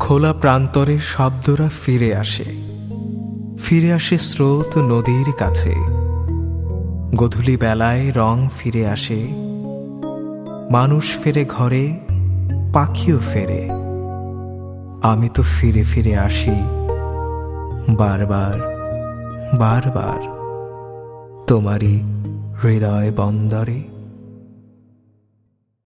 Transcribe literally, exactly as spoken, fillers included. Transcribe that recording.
খোলা প্রান্তরে শব্দরা ফিরে আসে, ফিরে আসে স্রোত নদীর কাছে। গধূলি বেলায় রং ফিরে আসে, মানুষ ফেরে ঘরে, পাখিও ফেরে। আমি তো ফিরে ফিরে আসি বারবার বারবার তোমারই হৃদয় বন্দরে।